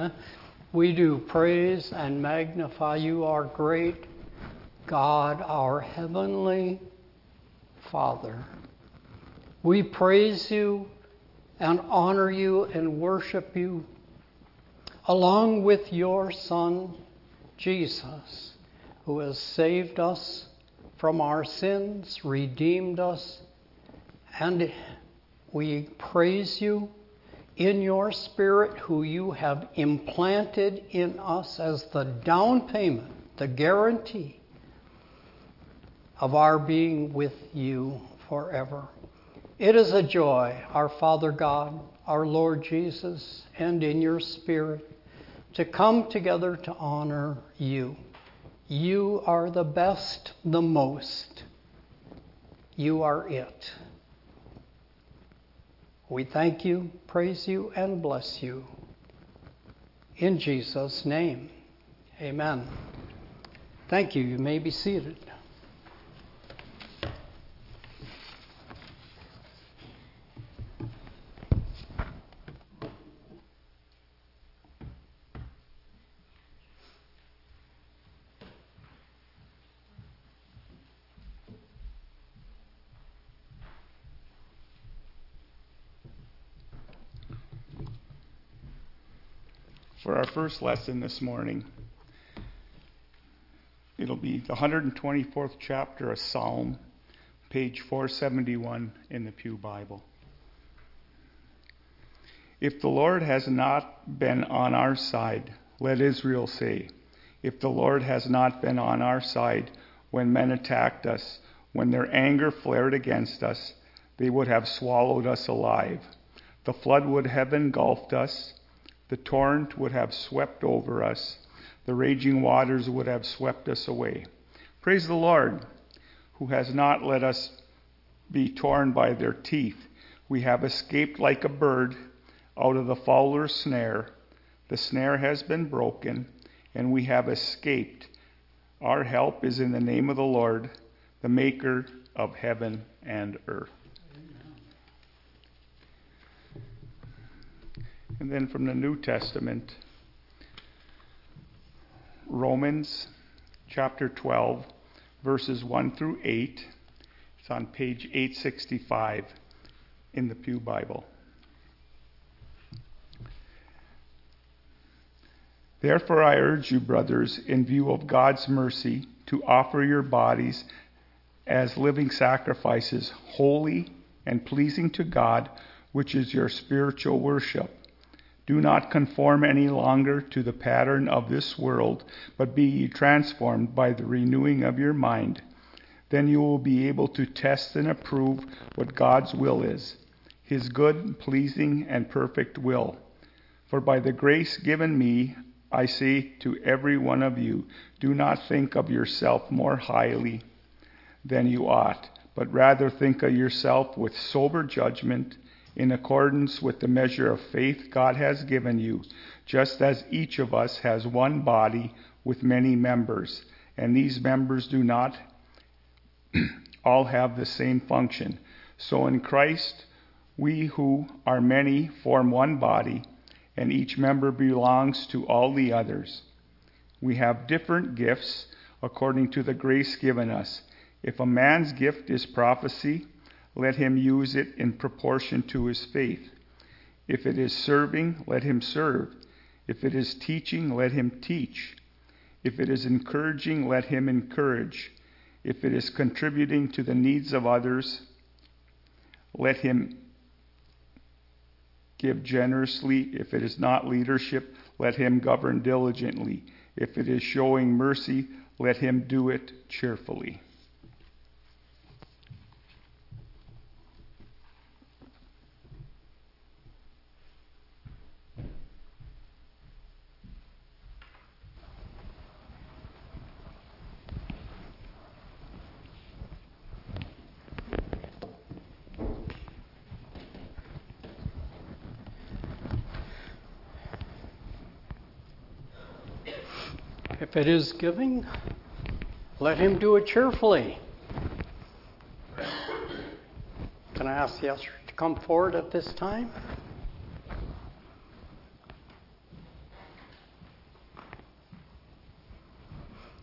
We do praise and magnify you, our great God, our heavenly Father. We praise you and honor you and worship you along with your Son, Jesus, who has saved us from our sins, redeemed us, and we praise you in your Spirit, who you have implanted in us as the down payment, the guarantee of our being with you forever. It is a joy, our Father God, our Lord Jesus, and in your Spirit, to come together to honor you. You are the best, the most. You are it. We thank you, praise you, and bless you. In Jesus' name, amen. Thank you. You may be seated. For our first lesson this morning, it'll be the 124th chapter of Psalm, page 471 in the Pew Bible. If the Lord has not been on our side, let Israel say, if the Lord has not been on our side when men attacked us, when their anger flared against us, they would have swallowed us alive. The flood would have engulfed us. The torrent would have swept over us. The raging waters would have swept us away. Praise the Lord, who has not let us be torn by their teeth. We have escaped like a bird out of the fowler's snare. The snare has been broken, and we have escaped. Our help is in the name of the Lord, the maker of heaven and earth. And then from the New Testament, Romans chapter 12, verses 1 through 8. It's on page 865 in the Pew Bible. Therefore I urge you, brothers, in view of God's mercy, to offer your bodies as living sacrifices, holy and pleasing to God, which is your spiritual worship. Do not conform any longer to the pattern of this world, but be ye transformed by the renewing of your mind. Then you will be able to test and approve what God's will is, his good, pleasing, and perfect will. For by the grace given me, I say to every one of you, do not think of yourself more highly than you ought, but rather think of yourself with sober judgment, in accordance with the measure of faith God has given you, just as each of us has one body with many members, and these members do not all have the same function. So in Christ, we who are many form one body, and each member belongs to all the others. We have different gifts according to the grace given us. If a man's gift is prophecy, let him use it in proportion to his faith. If it is serving, let him serve. If it is teaching, let him teach. If it is encouraging, let him encourage. If it is contributing to the needs of others, let him give generously. If it is not leadership, let him govern diligently. If it is showing mercy, let him do it cheerfully. If it is giving, let him do it cheerfully. Can I ask the usher to come forward at this time?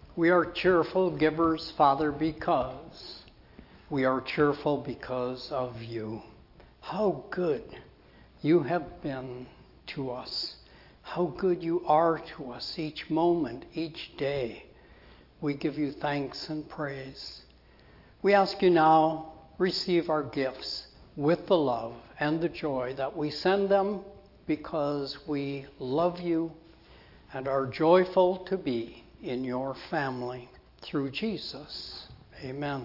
We are cheerful givers, Father, because we are cheerful because of you. How good you have been to us. How good you are to us each moment, each day. We give you thanks and praise. We ask you now, receive our gifts with the love and the joy that we send them because we love you and are joyful to be in your family through Jesus. Amen.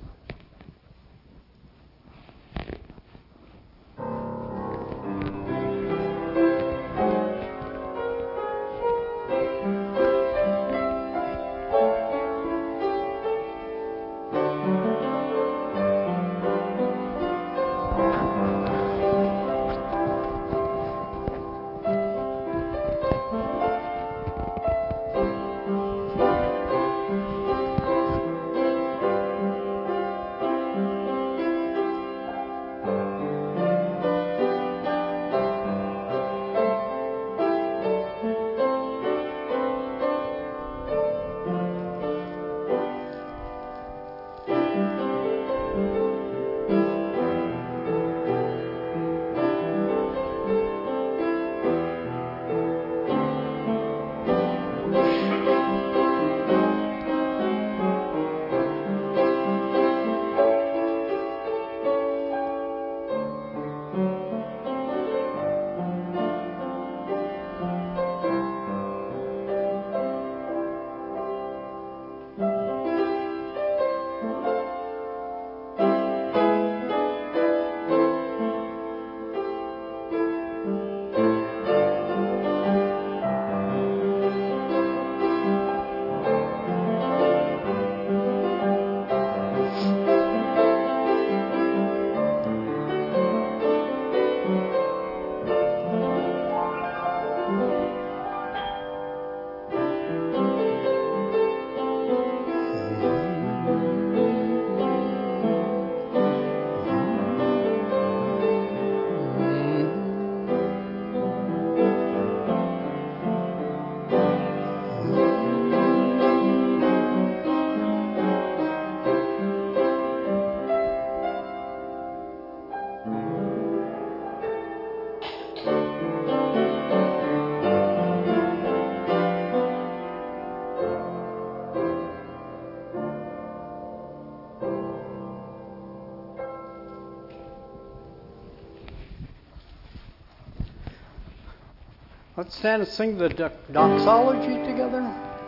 Let's stand and sing the doxology together.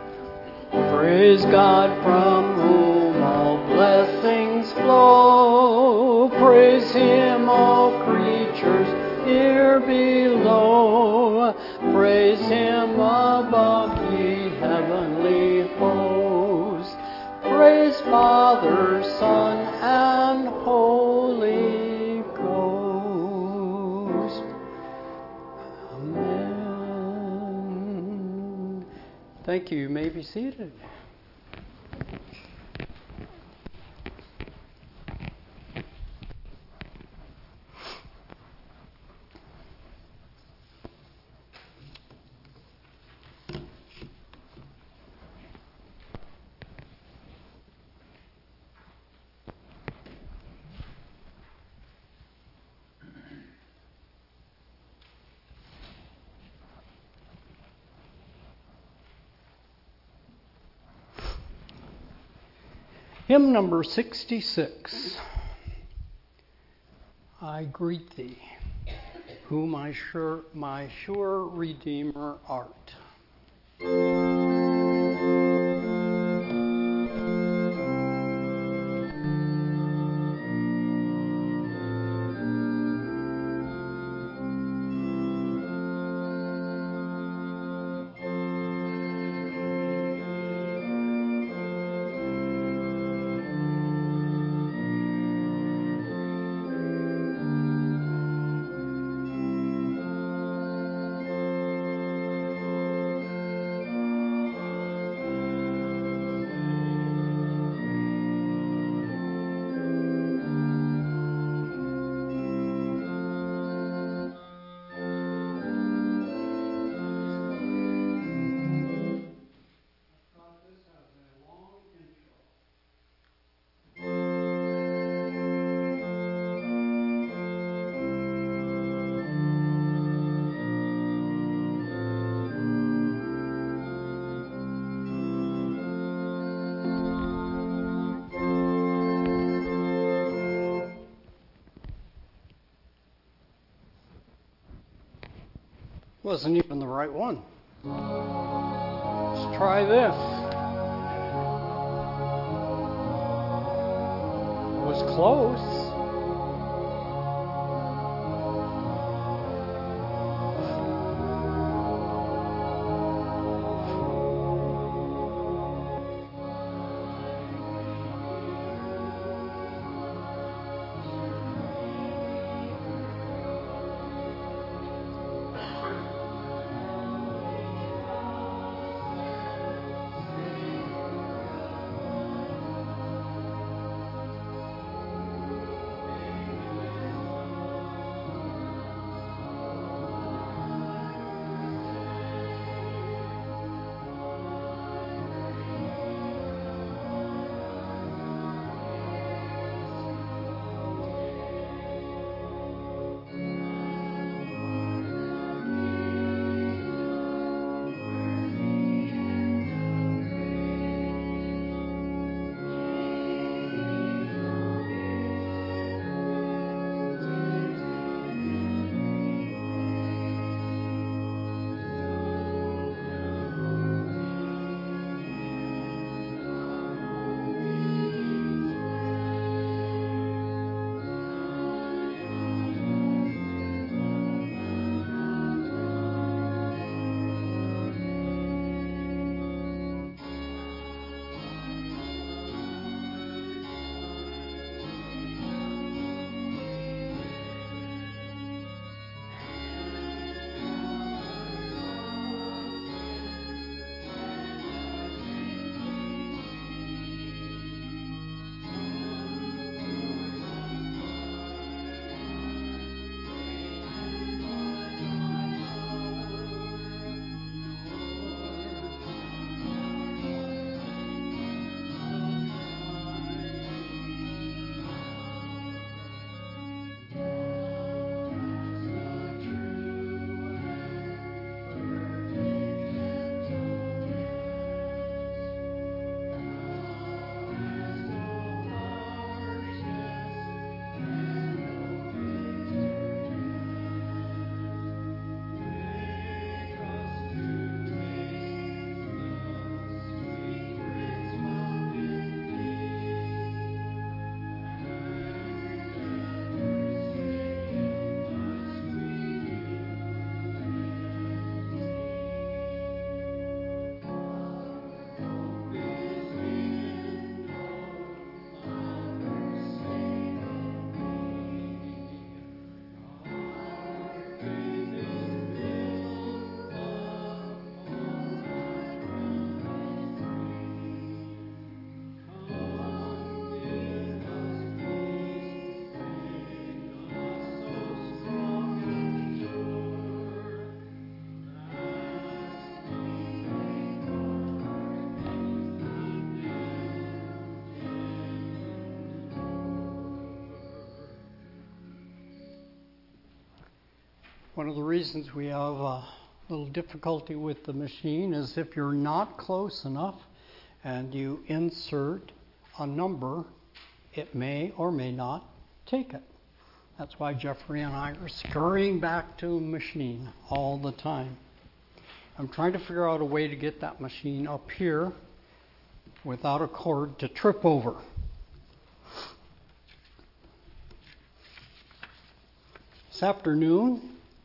Praise God from whom all blessings flow. Praise Him, all creatures here below. Praise Him above, ye heavenly hosts. Praise Father, Son, and Holy Ghost. Amen. Thank you. You may be seated. Hymn number 66. I greet thee, who my sure Redeemer art. Wasn't even the right one. Let's try this. It was close. One of the reasons we have a little difficulty with the machine is if you're not close enough and you insert a number, it may or may not take it. That's why Jeffrey and I are scurrying back to the machine all the time. I'm trying to figure out a way to get that machine up here without a cord to trip over. This afternoon,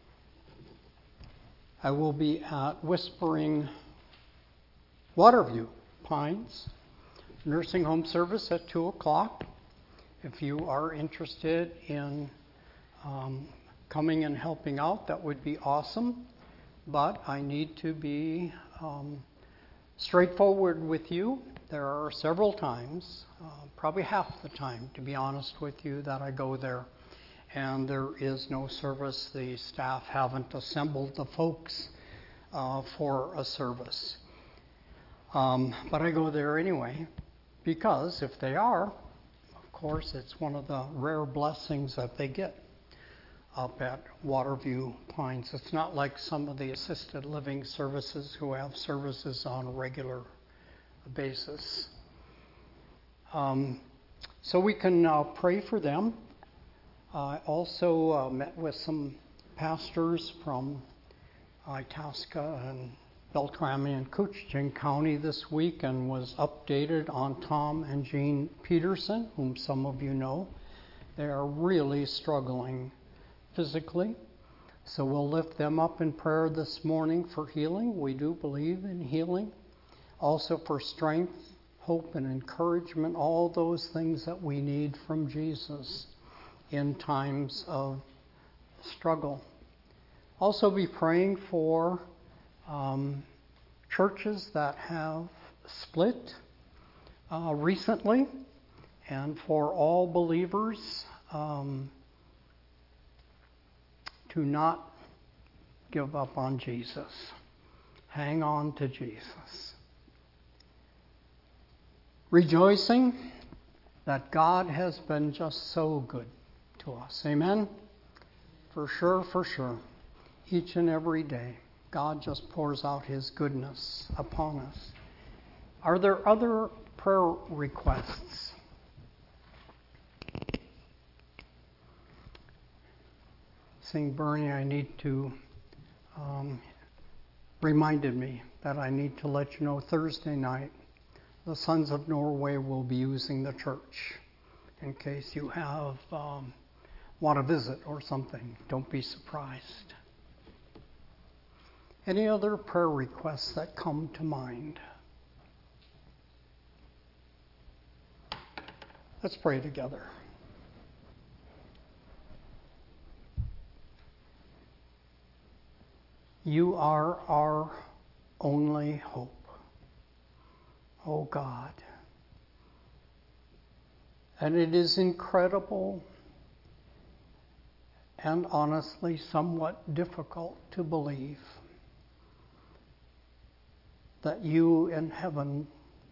I will be at Whispering Waterview Pines nursing home service at 2 o'clock. If you are interested in coming and helping out, that would be awesome. But I need to be straightforward with you. There are several times, probably half the time, to be honest with you, that I go there. And there is no service. The staff haven't assembled the folks for a service. But I go there anyway, because if they are, of course, it's one of the rare blessings that they get up at Waterview Pines. It's not like some of the assisted living services who have services on a regular basis. So we can pray for them. I also met with some pastors from Itasca and Beltrami and Coochiching County this week and was updated on Tom and Jean Peterson, whom some of you know. They are really struggling physically. So we'll lift them up in prayer this morning for healing. We do believe in healing. Also for strength, hope, and encouragement, all those things that we need from Jesus in times of struggle. Also be praying for churches that have split recently, and for all believers to not give up on Jesus. Hang on to Jesus. Rejoicing that God has been just so good to us. Amen? For sure, for sure. Each and every day, God just pours out His goodness upon us. Are there other prayer requests? Sing Bernie, I need to, reminded me that I need to let you know Thursday night, the Sons of Norway will be using the church in case you have want to visit or something. Don't be surprised. Any other prayer requests that come to mind? Let's pray together. You are our only hope, O God. And it is incredible and honestly somewhat difficult to believe that you in heaven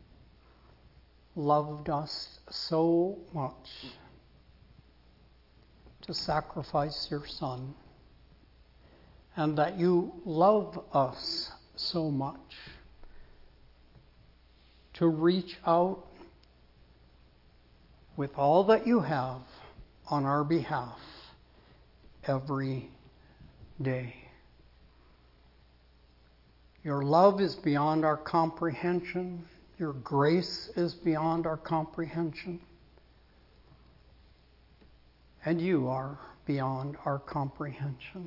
loved us so much to sacrifice your Son, and that you love us so much to reach out with all that you have on our behalf every day. Your love is beyond our comprehension. Your grace is beyond our comprehension. And you are beyond our comprehension.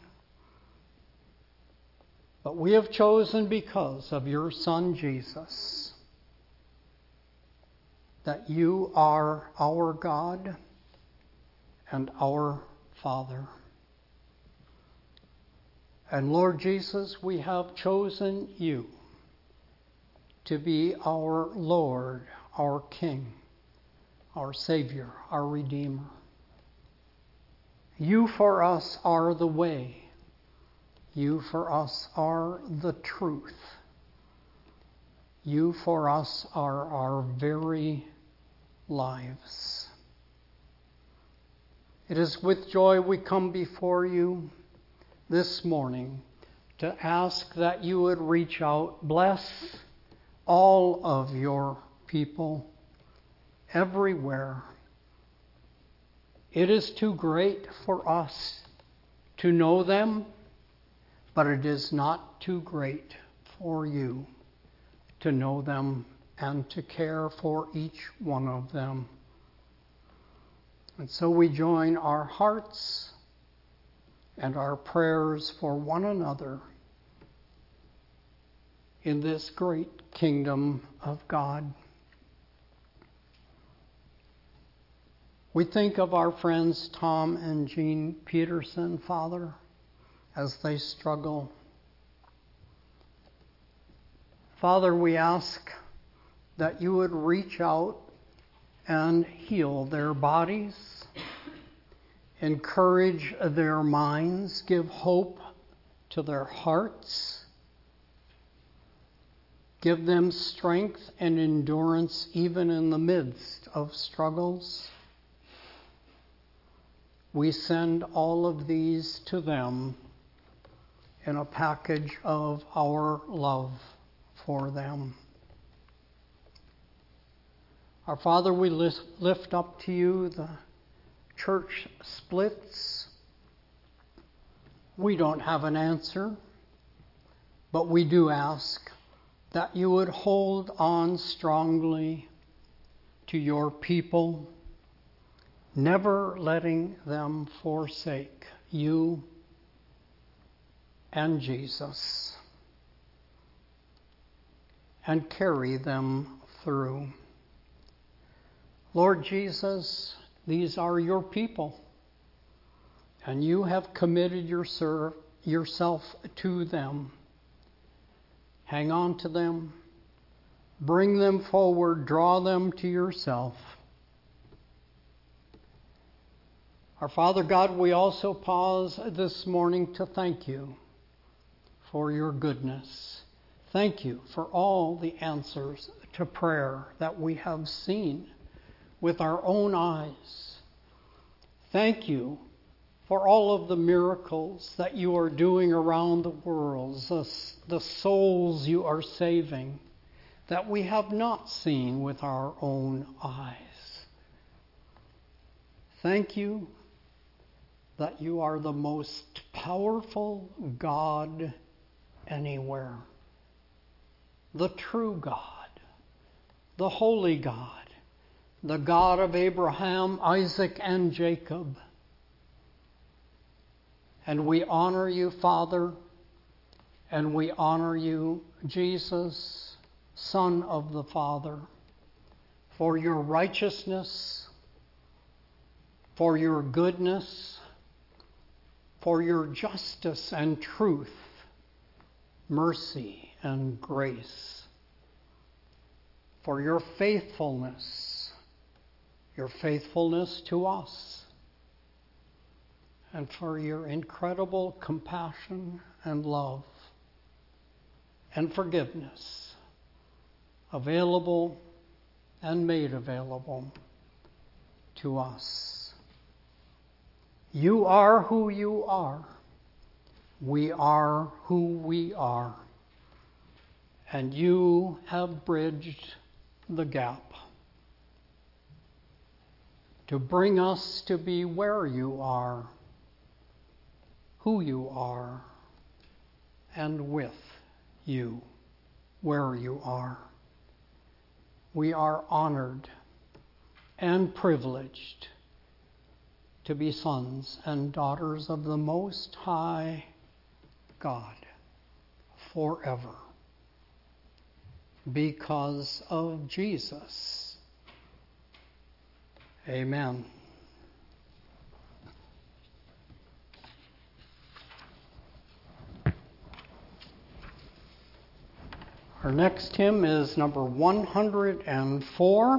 But we have chosen, because of your Son Jesus, that you are our God and our Father. And Lord Jesus, we have chosen you to be our Lord, our King, our Savior, our Redeemer. You for us are the way. You for us are the truth. You for us are our very lives. It is with joy we come before you this morning to ask that you would reach out, bless all of your people everywhere. It is too great for us to know them, but it is not too great for you to know them and to care for each one of them. And so we join our hearts and our prayers for one another in this great kingdom of God. We think of our friends Tom and Jean Peterson, Father, as they struggle. Father, we ask that you would reach out and heal their bodies, encourage their minds, give hope to their hearts, give them strength and endurance even in the midst of struggles. We send all of these to them in a package of our love for them. Our Father, we lift up to you the church splits. We don't have an answer. But we do ask that you would hold on strongly to your people, never letting them forsake you and Jesus, and carry them through. Lord Jesus, these are your people, and you have committed yourself to them. Hang on to them, bring them forward, draw them to yourself. Our Father God, we also pause this morning to thank you for your goodness. Thank you for all the answers to prayer that we have seen with our own eyes. Thank you for all of the miracles that you are doing around the world, the souls you are saving that we have not seen with our own eyes. Thank you that you are the most powerful God anywhere. The true God, the holy God, the God of Abraham, Isaac, and Jacob. And we honor you, Father, and we honor you, Jesus, Son of the Father, for your righteousness, for your goodness, for your justice and truth, mercy and grace, for your faithfulness to us, and for your incredible compassion and love and forgiveness, available and made available to us. You are who you are. We are who we are. And you have bridged the gap to bring us to be where you are, who you are, and with you, where you are. We are honored and privileged to be sons and daughters of the Most High God forever, because of Jesus. Amen. Our next hymn is number 104.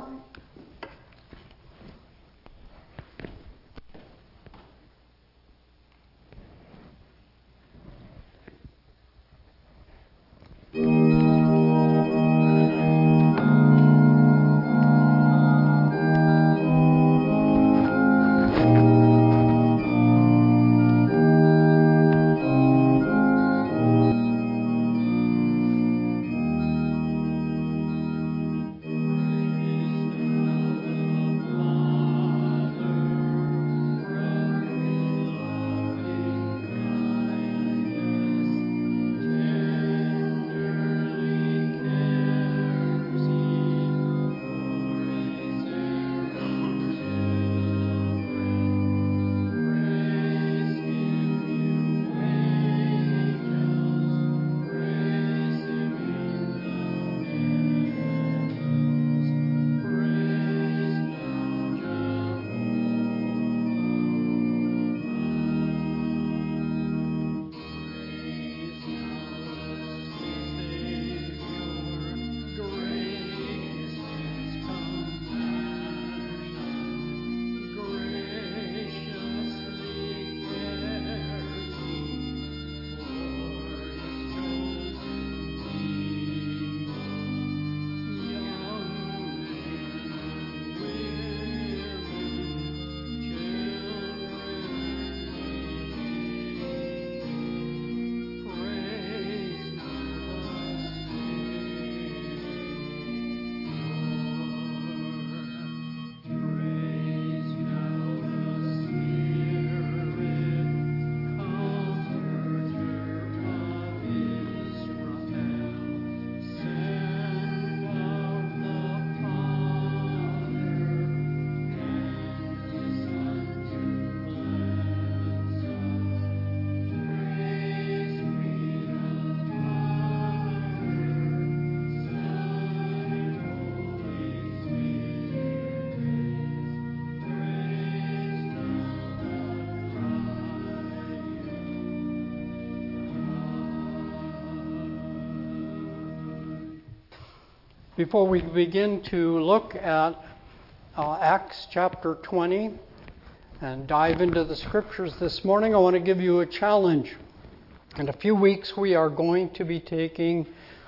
Before we begin to look at Acts chapter 20 and dive into the scriptures this morning, I want to give you a challenge. In a few weeks, we are going to be take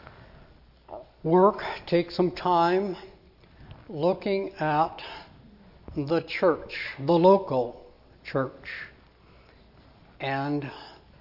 some time looking at the church, the local church. And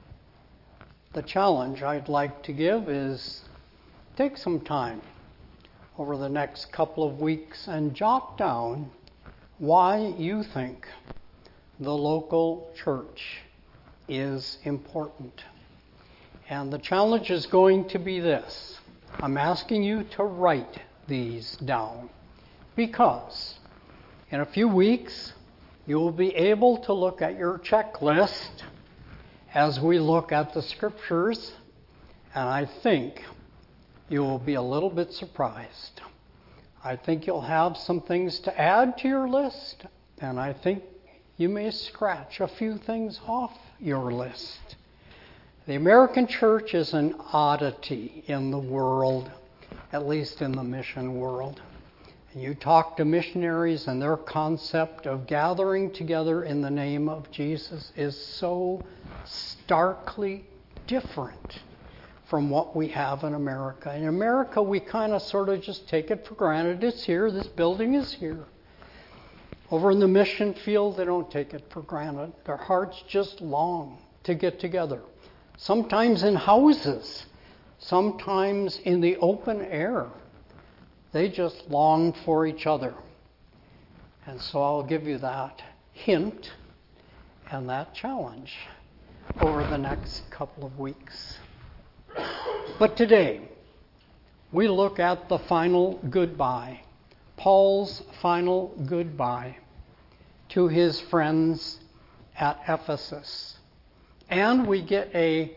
the challenge I'd like to give is take some time over the next couple of weeks and jot down why you think the local church is important. And the challenge is going to be this. I'm asking you to write these down because in a few weeks you will be able to look at your checklist as we look at the scriptures, and I think you will be a little bit surprised. I think you'll have some things to add to your list, and I think you may scratch a few things off your list. The American church is an oddity in the world, at least in the mission world. And you talk to missionaries, and their concept of gathering together in the name of Jesus is so starkly different from what we have in America. In America, we kind of sort of just take it for granted. It's here. This building is here. Over in the mission field, they don't take it for granted. Their hearts just long to get together. Sometimes in houses, sometimes in the open air. They just long for each other. And so I'll give you that hint and that challenge over the next couple of weeks. But today, we look at the final goodbye, Paul's final goodbye to his friends at Ephesus. And we get a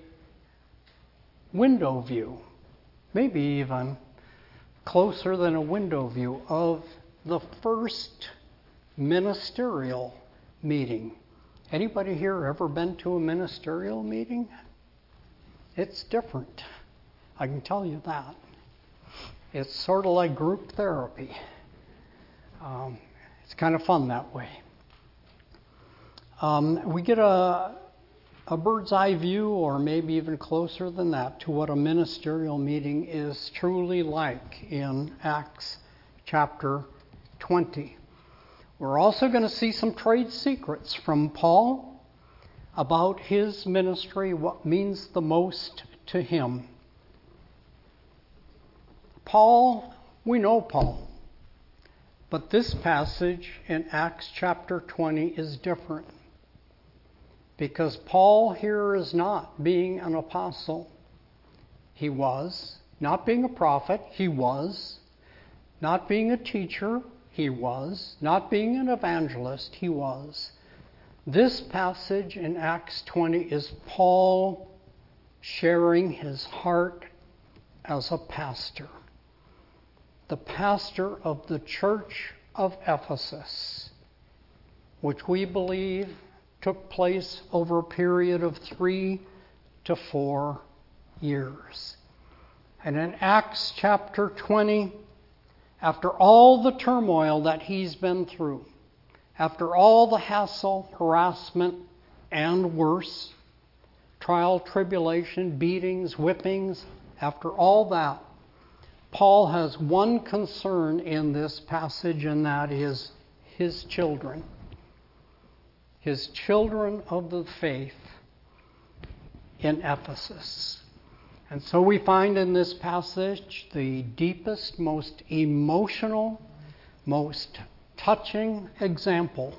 window view, maybe even closer than a window view, of the first ministerial meeting. Anybody here ever been to a ministerial meeting? It's different. I can tell you that. It's sort of like group therapy. It's kind of fun that way. We get a bird's eye view, or maybe even closer than that, to what a ministerial meeting is truly like in Acts chapter 20. We're also going to see some trade secrets from Paul about his ministry, what means the most to him. Paul, we know Paul, but this passage in Acts chapter 20 is different. Because Paul here is not being an apostle. He was. Not being a prophet, he was. Not being a teacher, he was. Not being an evangelist, he was. This passage in Acts 20 is Paul sharing his heart as a pastor. The pastor of the church of Ephesus, which we believe took place over a period of 3 to 4 years. And in Acts chapter 20, after all the turmoil that he's been through, after all the hassle, harassment, and worse, trial, tribulation, beatings, whippings, after all that, Paul has one concern in this passage, and that is his children. His children of the faith in Ephesus. And so we find in this passage the deepest, most emotional, most touching example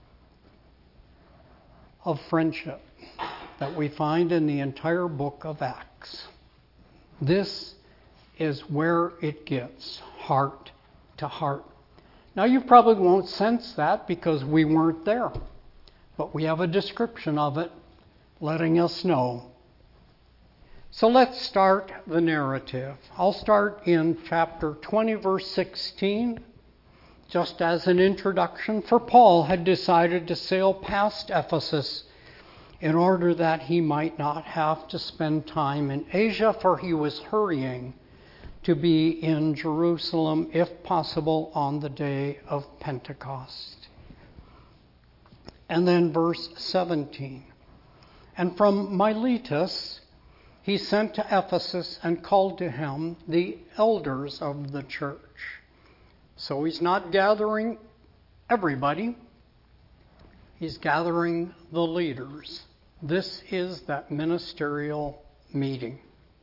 of friendship that we find in the entire book of Acts. This is where it gets heart to heart. Now you probably won't sense that because we weren't there. But we have a description of it letting us know. So let's start the narrative. I'll start in chapter 20, verse 16. Just as an introduction, for Paul had decided to sail past Ephesus in order that he might not have to spend time in Asia, for he was hurrying to be in Jerusalem, if possible, on the day of Pentecost. And then verse 17. And from Miletus he sent to Ephesus and called to him the elders of the church. So he's not gathering everybody. He's gathering the leaders. This is that ministerial meeting.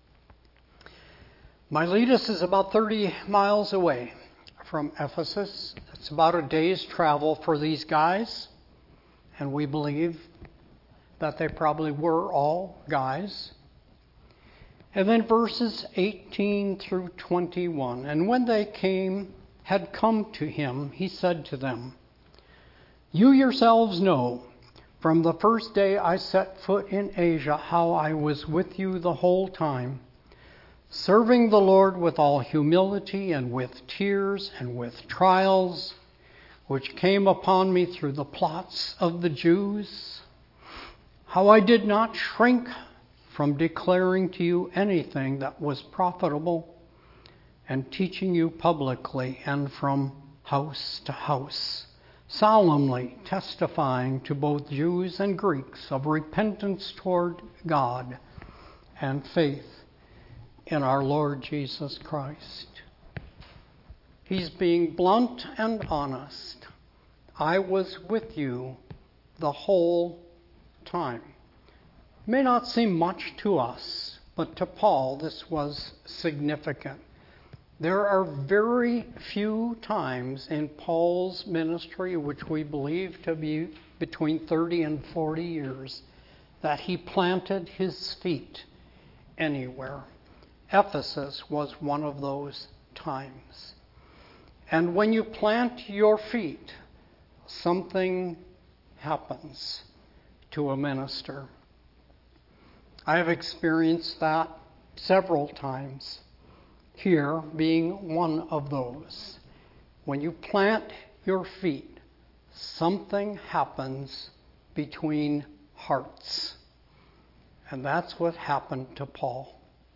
Miletus is about 30 miles away from Ephesus. It's about a day's travel for these guys. And we believe that they probably were all guys. And then verses 18 through 21. And when they had come to him, he said to them, "You yourselves know, from the first day I set foot in Asia, how I was with you the whole time, serving the Lord with all humility and with tears and with trials, which came upon me through the plots of the Jews, how I did not shrink from declaring to you anything that was profitable, and teaching you publicly and from house to house, solemnly testifying to both Jews and Greeks of repentance toward God and faith in our Lord Jesus Christ." He's being blunt and honest. I was with you the whole time. It may not seem much to us, but to Paul this was significant. There are very few times in Paul's ministry, which we believe to be between 30 and 40 years, that he planted his feet anywhere. Ephesus was one of those times. And when you plant your feet, something happens to a minister. I have experienced that several times, here being one of those. When you plant your feet, something happens between hearts. And that's what happened to Paul.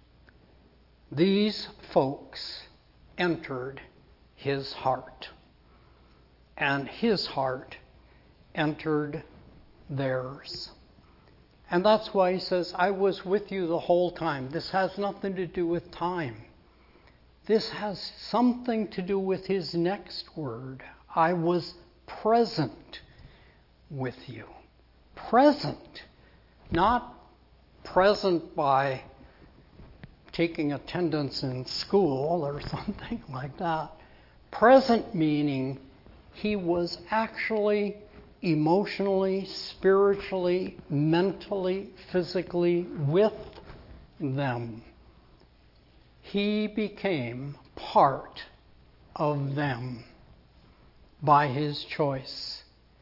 These folks entered his heart, and his heart entered theirs. And that's why he says, I was with you the whole time. This has nothing to do with time. This has something to do with his next word. I was present with you. Present. Not present by taking attendance in school or something like that. Present meaning he was actually emotionally, spiritually, mentally, physically with them. He became part of them by his choice.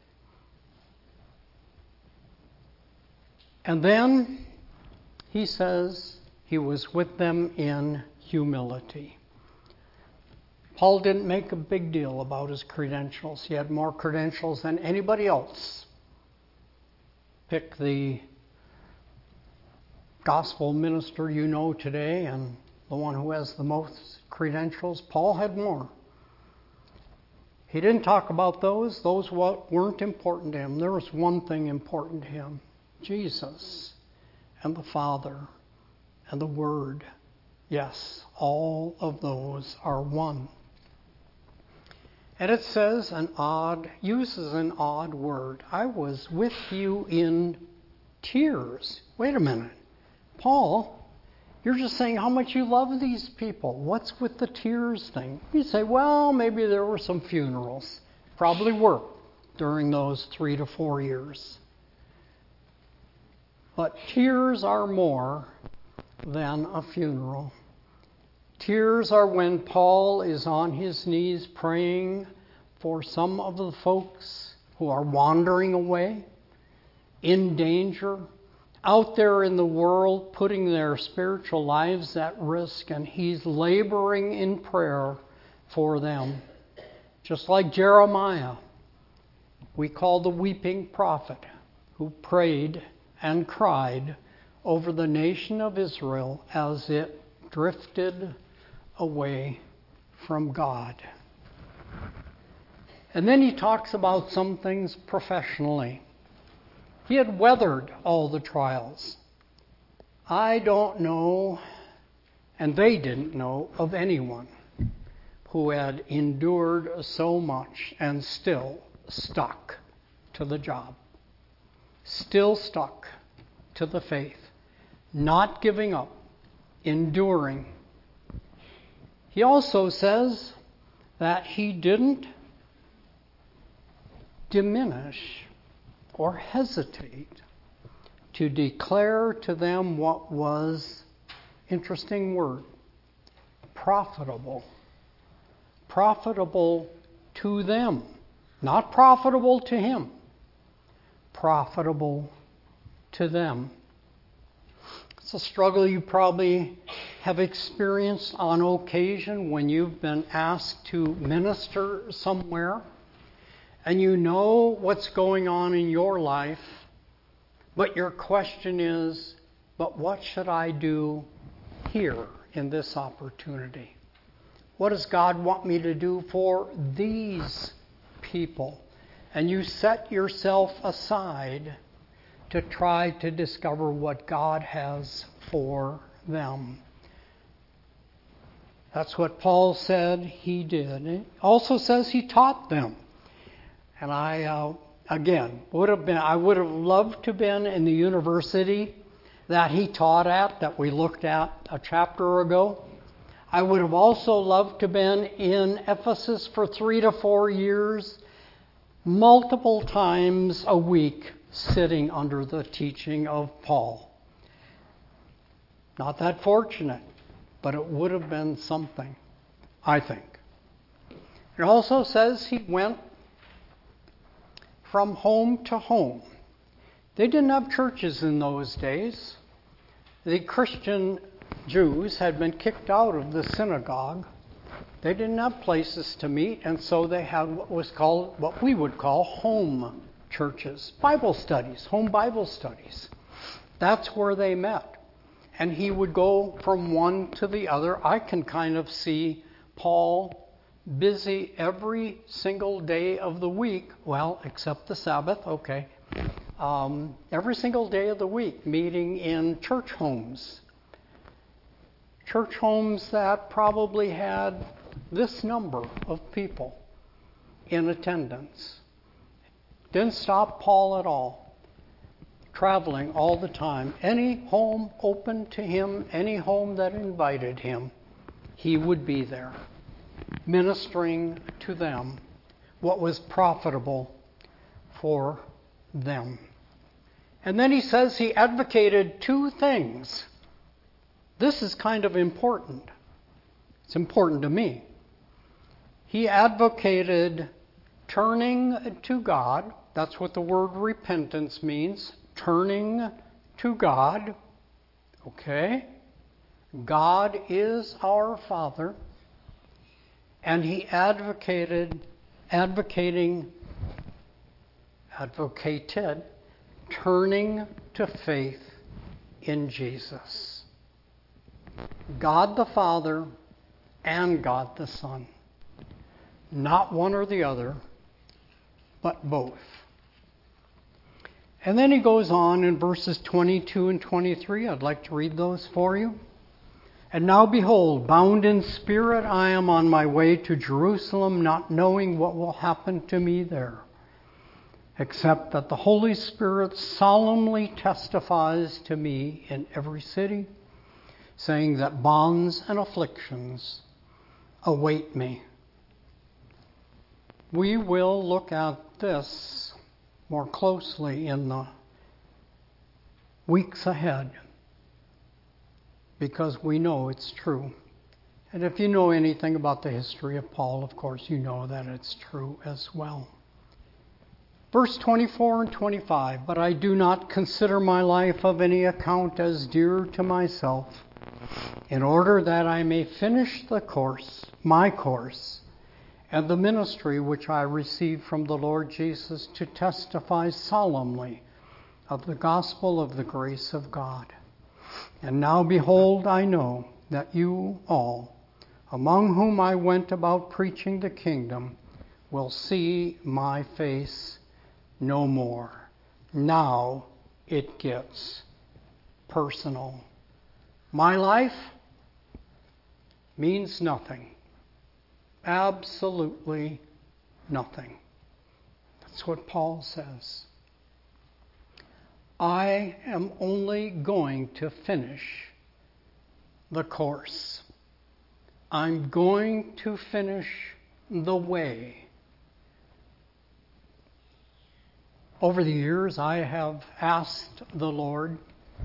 And then he says he was with them in humility. Paul didn't make a big deal about his credentials. He had more credentials than anybody else. Pick the gospel minister you know today and the one who has the most credentials. Paul had more. He didn't talk about those. Those weren't important to him. There was one thing important to him. Jesus and the Father and the Word. Yes, all of those are one. And it says uses an odd word. I was with you in tears. Wait a minute. Paul, you're just saying how much you love these people. What's with the tears thing? You say, well, maybe there were some funerals. Probably were during those 3 to 4 years. But tears are more than a funeral. Tears are when Paul is on his knees praying for some of the folks who are wandering away, in danger, out there in the world, putting their spiritual lives at risk, and he's laboring in prayer for them. Just like Jeremiah, we call the weeping prophet, who prayed and cried over the nation of Israel as it drifted away from God. And then he talks about some things professionally. He had weathered all the trials. I don't know, and they didn't know, of anyone who had endured so much and still stuck to the job, still stuck to the faith, not giving up, enduring. He also says that he didn't diminish or hesitate to declare to them what was, interesting word, profitable. Profitable to them, not profitable to him. Profitable to them. It's a struggle you probably have experienced on occasion when you've been asked to minister somewhere and you know what's going on in your life, but your question is, but what should I do here in this opportunity? What does God want me to do for these people? And you set yourself aside to try to discover what God has for them. That's what Paul said he did. It also says he taught them. And I would have loved to have been in the university that he taught at, that we looked at a chapter ago. I would have also loved to have been in Ephesus for 3 to 4 years, multiple times a week, sitting under the teaching of Paul. Not that fortunate, but it would have been something, I think. It also says he went from home to home. They didn't have churches in those days. The Christian Jews had been kicked out of the synagogue. They didn't have places to meet, and so they had what we would call home churches, Bible studies, home Bible studies. That's where they met. And he would go from one to the other. I can kind of see Paul busy every single day of the week, well, except the Sabbath, okay. Every single day of the week, meeting in church homes. Church homes that probably had this number of people in attendance. Didn't stop Paul at all. Traveling all the time. Any home open to him, any home that invited him, he would be there, ministering to them what was profitable for them. And then he says he advocated 2 things. This is kind of important. It's important to me. He advocated turning to God. That's what the word repentance means. Turning to God. Okay? God is our Father. And he advocated turning to faith in Jesus. God the Father and God the Son. Not one or the other, but both. And then he goes on in verses 22 and 23. I'd like to read those for you. And now behold, bound in spirit, I am on my way to Jerusalem, not knowing what will happen to me there, except that the Holy Spirit solemnly testifies to me in every city, saying that bonds and afflictions await me. We will look at this more closely in the weeks ahead, because we know it's true. And if you know anything about the history of Paul, of course, you know that it's true as well. Verse 24 and 25, but I do not consider my life of any account as dear to myself, in order that I may finish the course, my course, and the ministry which I received from the Lord Jesus to testify solemnly of the gospel of the grace of God. And now behold, I know that you all, among whom I went about preaching the kingdom, will see my face no more. Now it gets personal. My life means nothing. Absolutely nothing. That's what Paul says. I am only going to finish the course. I'm going to finish the way. Over the years, I have asked the Lord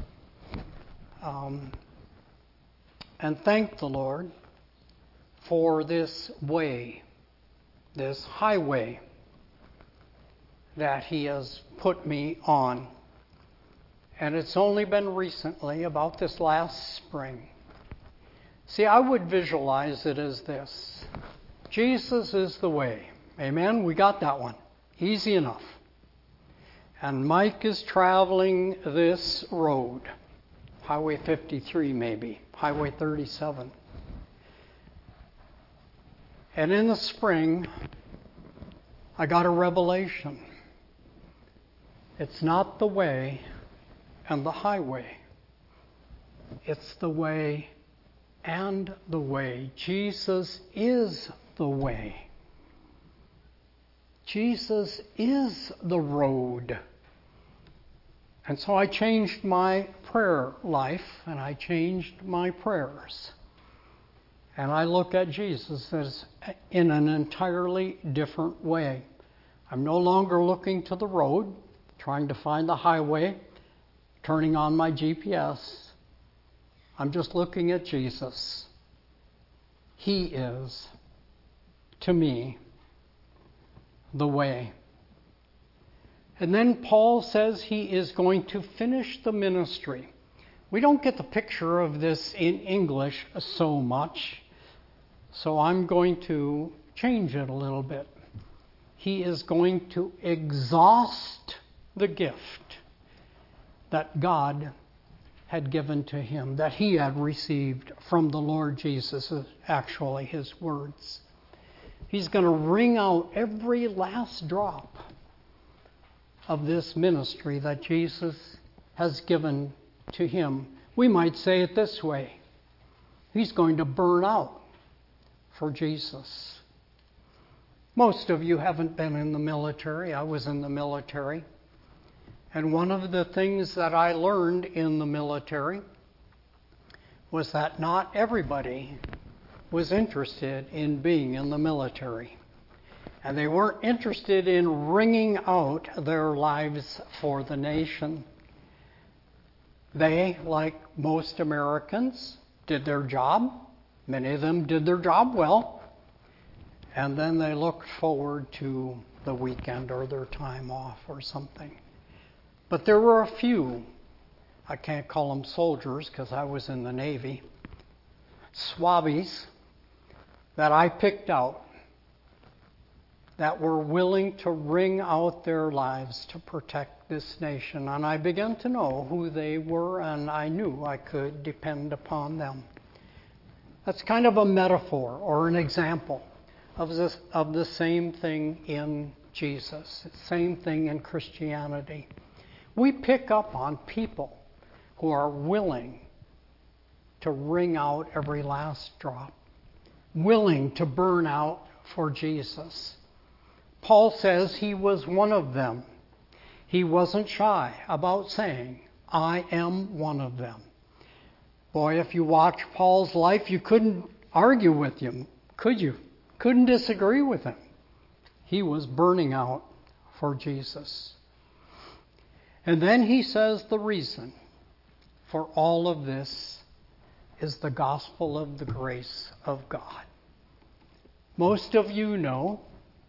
and thanked the Lord for this way, this highway that He has put me on. And it's only been recently, about this last spring. See, I would visualize it as this. Jesus is the way. Amen? We got that one. Easy enough. And Mike is traveling this road. Highway 53 maybe. Highway 37. And in the spring, I got a revelation. It's not the way and the highway. It's the way and the way. Jesus is the way. Jesus is the road. And so I changed my prayer life and I changed my prayers. And I look at Jesus as in an entirely different way. I'm no longer looking to the road, trying to find the highway, turning on my GPS. I'm just looking at Jesus. He is, to me, the way. And then Paul says he is going to finish the ministry. We don't get the picture of this in English so much, so I'm going to change it a little bit. He is going to exhaust the gift that God had given to him, that he had received from the Lord Jesus, actually his words. He's going to wring out every last drop of this ministry that Jesus has given to him. We might say it this way. He's going to burn out for Jesus. Most of you haven't been in the military. I was in the military. And one of the things that I learned in the military was that not everybody was interested in being in the military. And they weren't interested in wringing out their lives for the nation. They, like most Americans, did their job. Many of them did their job well. And then they looked forward to the weekend or their time off or something. But there were a few, I can't call them soldiers because I was in the Navy, swabbies that I picked out that were willing to wring out their lives to protect this nation. And I began to know who they were, and I knew I could depend upon them. That's kind of a metaphor or an example of the same thing in Jesus, the same thing in Christianity. We pick up on people who are willing to wring out every last drop, willing to burn out for Jesus. Paul says he was one of them. He wasn't shy about saying, I am one of them. Boy, if you watch Paul's life, you couldn't argue with him, could you? Couldn't disagree with him. He was burning out for Jesus. And then he says the reason for all of this is the gospel of the grace of God. Most of you know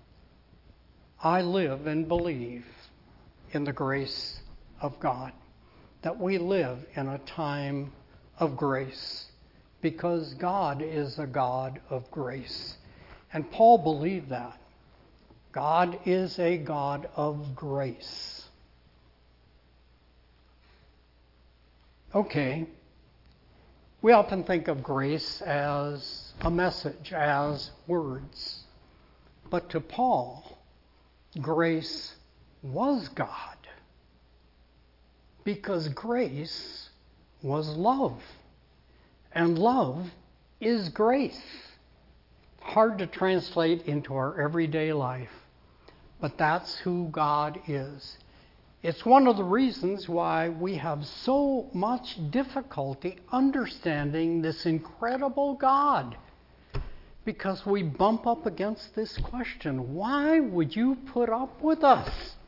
I live and believe in the grace of God, that we live in a time of grace because God is a God of grace. And Paul believed that. God is a God of grace. Okay, We often think of grace as a message, as words. But to Paul, grace was God. Because grace was love. And love is grace. Hard to translate into our everyday life. But that's who God is. It's one of the reasons why we have so much difficulty understanding this incredible God. Because we bump up against this question, why would you put up with us?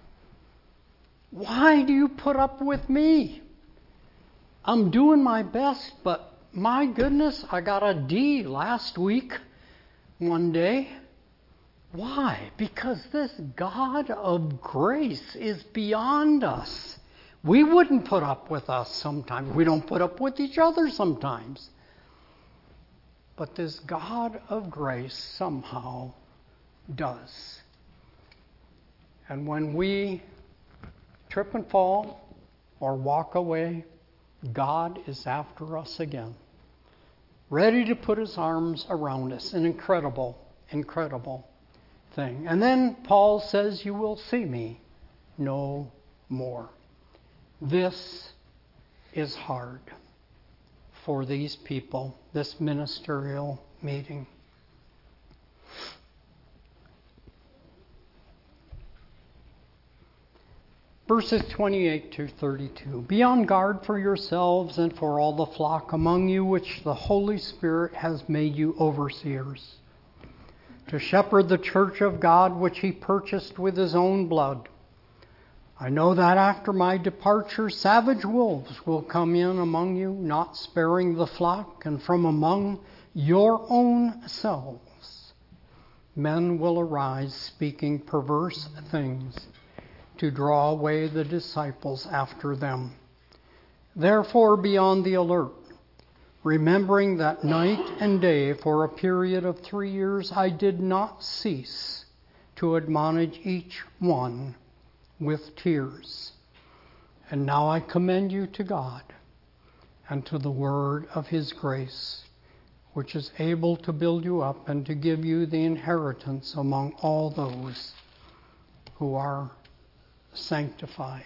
Why do you put up with me? I'm doing my best, but my goodness, I got a D last week, one day. Why? Because this God of grace is beyond us. We wouldn't put up with us sometimes. We don't put up with each other sometimes. But this God of grace somehow does. And when we trip and fall or walk away, God is after us again, ready to put his arms around us. An incredible, incredible thing. And then Paul says, you will see me no more. This is hard for these people, this ministerial meeting. Verses 28 to 32. Be on guard for yourselves and for all the flock among you, which the Holy Spirit has made you overseers, to shepherd the church of God, which he purchased with his own blood. I know that after my departure, savage wolves will come in among you, not sparing the flock, and from among your own selves men will arise, speaking perverse things, to draw away the disciples after them. Therefore be on the alert, remembering that night and day for a period of 3 years I did not cease to admonish each one with tears. And now I commend you to God and to the word of his grace, which is able to build you up and to give you the inheritance among all those who are sanctified.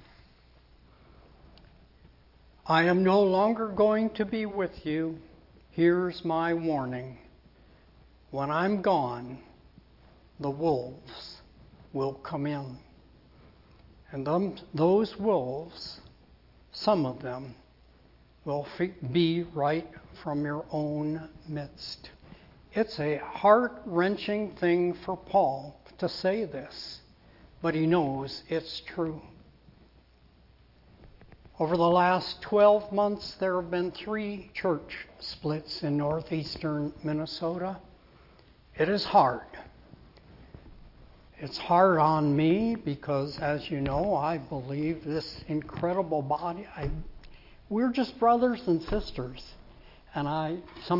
I am no longer going to be with you. Here's my warning. When I'm gone, the wolves will come in. And those wolves, some of them, will be right from your own midst. It's a heart-wrenching thing for Paul to say this, but he knows it's true. Over the last 12 months, there have been 3 church splits in northeastern Minnesota. It is hard. It's hard on me because, as you know, I believe this incredible body. We're just brothers and sisters, and I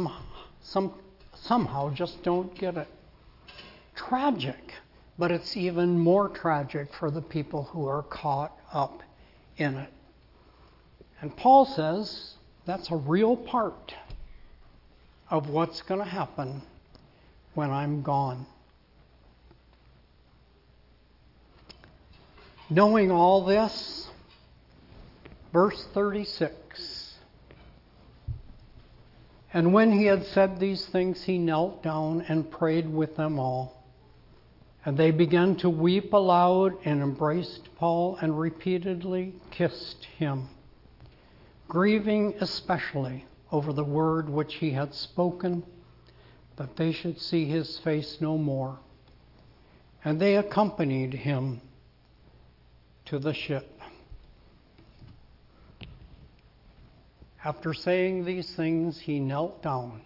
somehow just don't get it. Tragic, but it's even more tragic for the people who are caught up in it. And Paul says that's a real part of what's going to happen when I'm gone. Knowing all this, verse 36. And when he had said these things, he knelt down and prayed with them all. And they began to weep aloud and embraced Paul and repeatedly kissed him, grieving especially over the word which he had spoken, that they should see his face no more. And they accompanied him to the ship. After saying these things, he knelt down.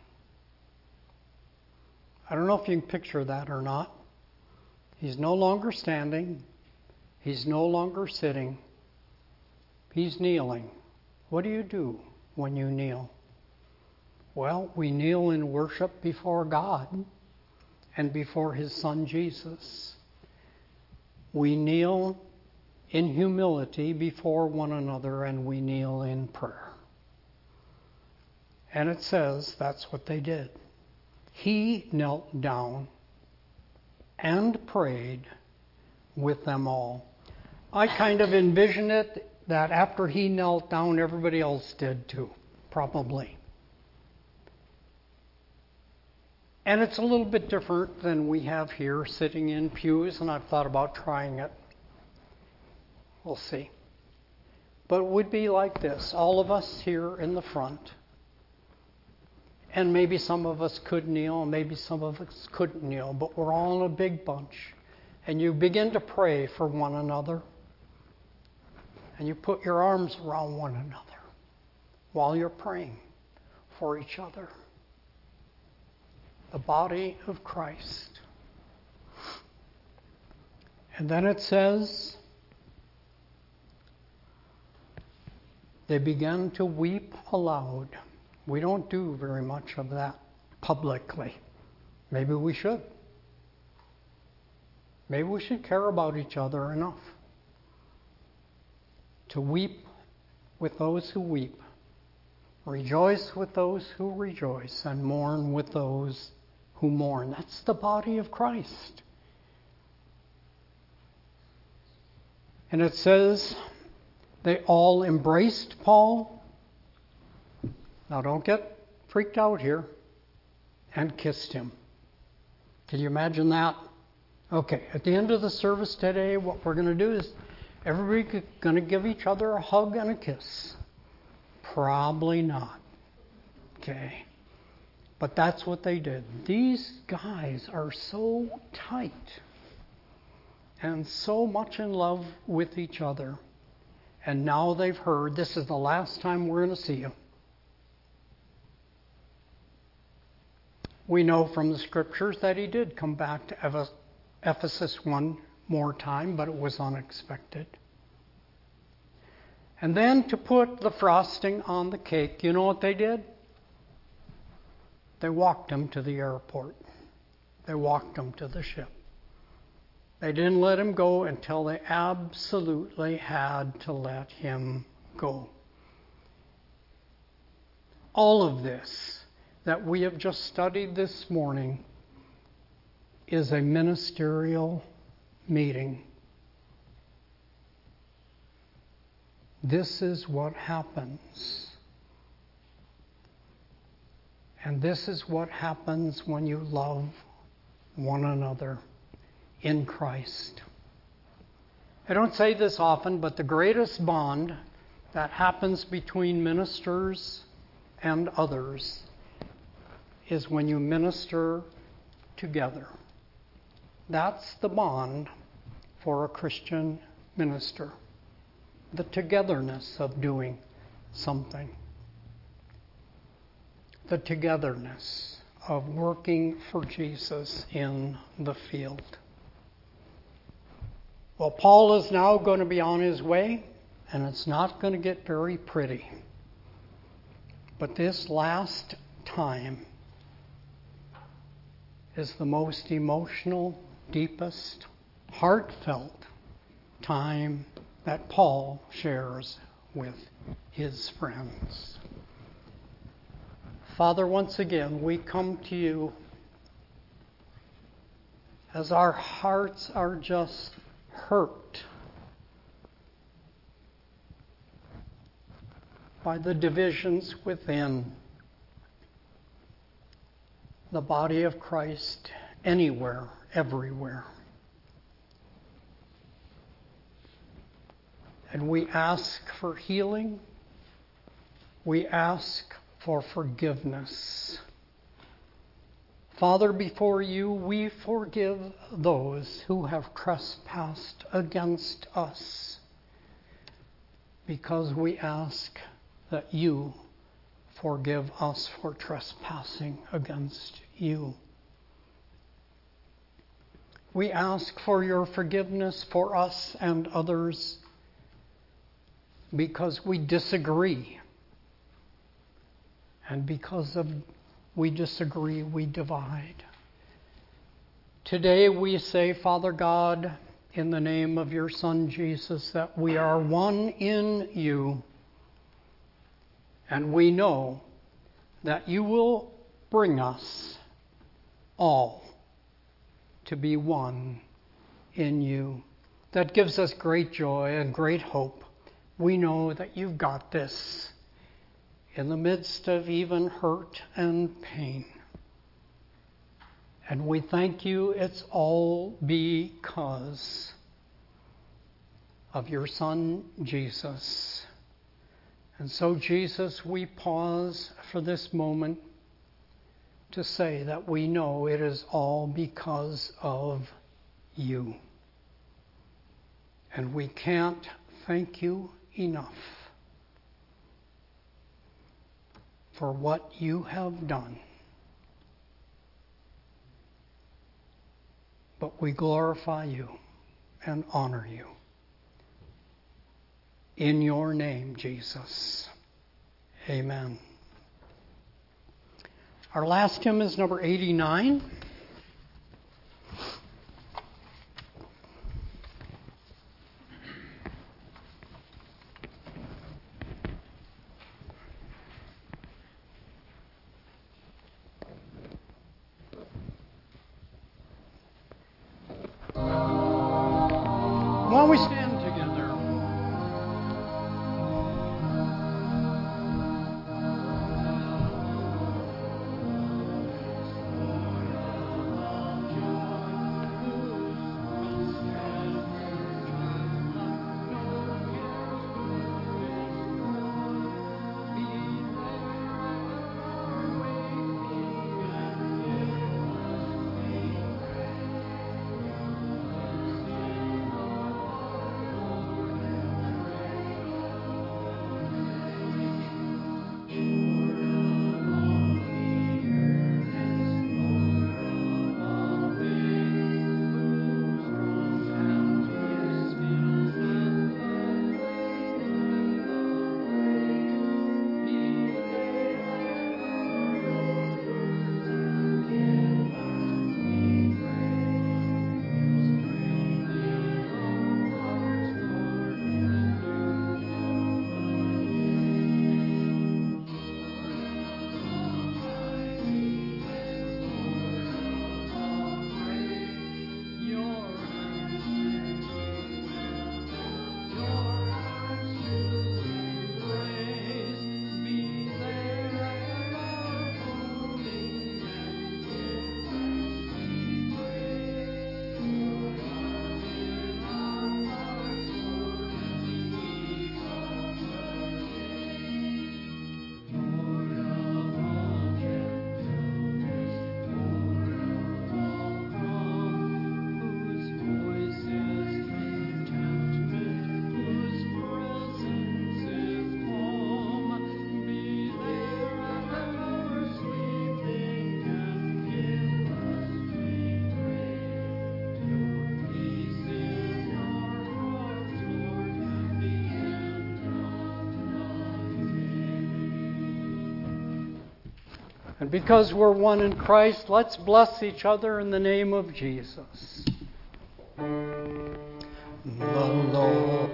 I don't know if you can picture that or not. He's no longer standing. He's no longer sitting. He's kneeling. What do you do when you kneel? Well, we kneel in worship before God and before his Son Jesus. We kneel in humility before one another, and we kneel in prayer. And it says that's what they did. He knelt down and prayed with them all. I kind of envision it that after he knelt down, everybody else did too, probably. And it's a little bit different than we have here sitting in pews, and I've thought about trying it. We'll see. But it would be like this. All of us here in the front. And maybe some of us could kneel, maybe some of us couldn't kneel, but we're all in a big bunch. And you begin to pray for one another. And you put your arms around one another while you're praying for each other. The body of Christ. And then it says, they began to weep aloud. We don't do very much of that publicly. Maybe we should. Maybe we should care about each other enough to weep with those who weep, rejoice with those who rejoice, and mourn with those who mourn. That's the body of Christ. And it says they all embraced Paul. Now don't get freaked out here. And kissed him. Can you imagine that? Okay, at the end of the service today, what we're going to do is everybody's going to give each other a hug and a kiss. Probably not. Okay. But that's what they did. These guys are so tight and so much in love with each other. And now they've heard, this is the last time we're going to see you. We know from the scriptures that he did come back to Ephesus one more time, but it was unexpected. And then to put the frosting on the cake, you know what they did? They walked him to the airport. They walked him to the ship. They didn't let him go until they absolutely had to let him go. All of this that we have just studied this morning is a ministerial meeting. This is what happens. And this is what happens when you love one another in Christ. I don't say this often, but the greatest bond that happens between ministers and others is when you minister together. That's the bond for a Christian minister. The togetherness of doing something. The togetherness of working for Jesus in the field. Well, Paul is now going to be on his way, and it's not going to get very pretty. But this last time is the most emotional, deepest, heartfelt time that Paul shares with his friends. Father, once again, we come to you as our hearts are just hurt by the divisions within the body of Christ anywhere, everywhere. And we ask for healing. We ask for forgiveness. Father, before you, we forgive those who have trespassed against us, because we ask that you forgive us for trespassing against you. We ask for your forgiveness for us and others because we disagree. And because we disagree, we divide. Today we say, Father God, in the name of your Son Jesus, that we are one in you. And we know that you will bring us all to be one in you. That gives us great joy and great hope. We know that you've got this in the midst of even hurt and pain. And we thank you, it's all because of your Son, Jesus. And so, Jesus, we pause for this moment to say that we know it is all because of you. And we can't thank you enough for what you have done. But we glorify you and honor you. In your name, Jesus. Amen. Our last hymn is number 89. While we stand together, and because we're one in Christ, let's bless each other in the name of Jesus. The Lord.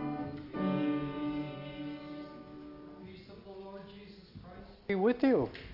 Be with you.